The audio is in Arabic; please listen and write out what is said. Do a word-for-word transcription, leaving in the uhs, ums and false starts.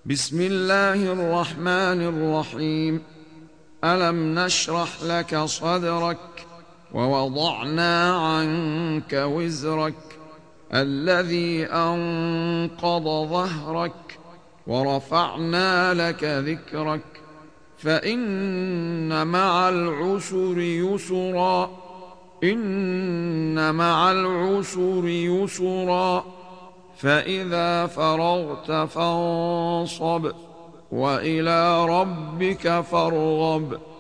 بسم الله الرحمن الرحيم. ألم نشرح لك صدرك ووضعنا عنك وزرك الذي أنقض ظهرك ورفعنا لك ذكرك فإن مع العسر يسرا إن مع العسر يسرا فإذا فرغت فانصب وإلى ربك فارغب.